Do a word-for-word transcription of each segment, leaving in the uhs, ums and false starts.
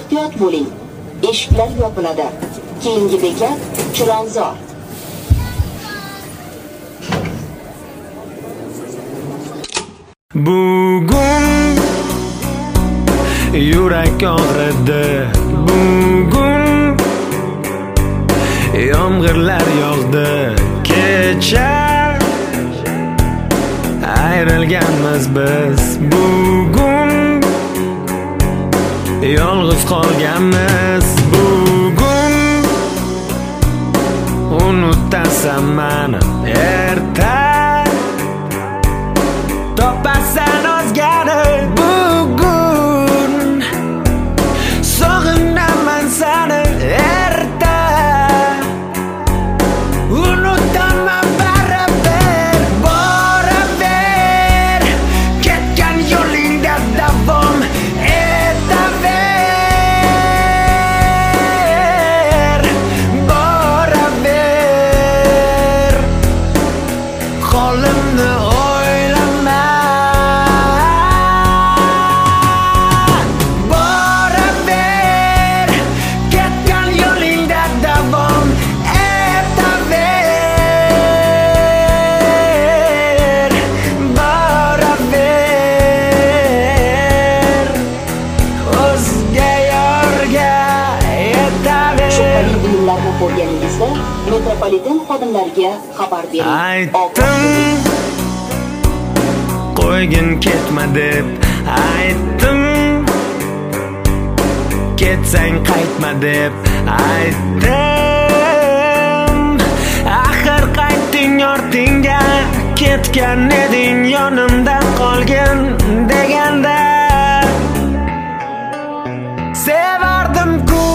Ehtiyot bo'ling. Eshiklar yopiladi. Keyingi bekat Chilonzor. Bugun yurak og'ridi. Bugun yomg'irlar yog'di. Kecha ayrilganmiz biz. Bugun yolg'iz qolganmiz. Bugun unutasan mani, erta topasan o'zgani. Bugun sog'inaman seni, erta unutaman baribir. Boraver, ketgan yo'lingda davom etaver. Boraver, qo'limni o'ylama. Boraver, ketgan yo'lingda davom etaver. Boraver, o'zga yo'lga yetaver. Shubhali buyumlarni ko'rganingizda metropoliten xodimlariga xabar bering. Aytdim, qo'ygin ketma deb. Aytdim, ketsang qaytma deb. Aytdim, axir qaytding ortingga. Ketgan eding yonimdan qolgin deganda. Sevardim-ku,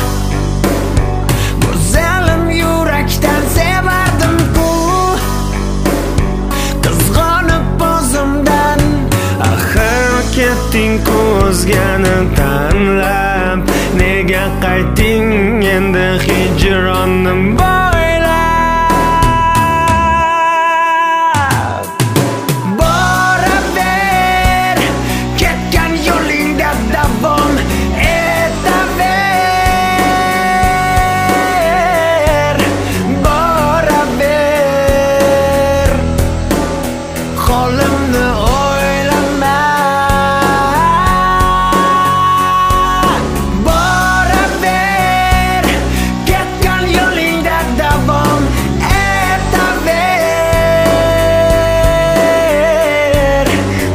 go'zalim yurakdan sevardim-ku. Qizg'onib o'zimdan axir ketding-ku o'zgani tanlab. Nega qaytding endi hijronim bo'ylab? Boraver, ketgan yo'lingda davom etaver. Boraver, qo'limni o'ylama. Boraver, ketgan yo'lingda davom etaver.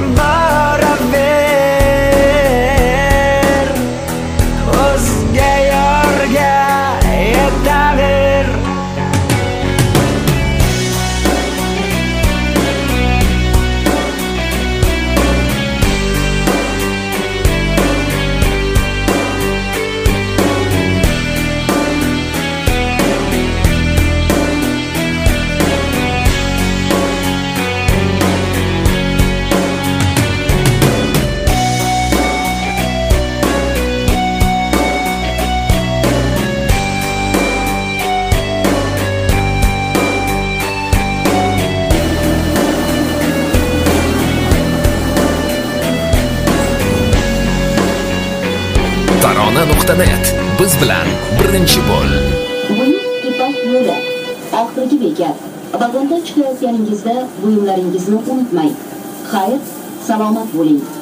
Boraver, o'zga yo'lga yetaver. tarona nuqta net biz bilan birinchi bo'l. Buyuk Ipak yo'li. Oxirgi bekat. Vagondan chiqayotganingizda buyumlaringizni unutmang. Xayr, salomat bo'ling.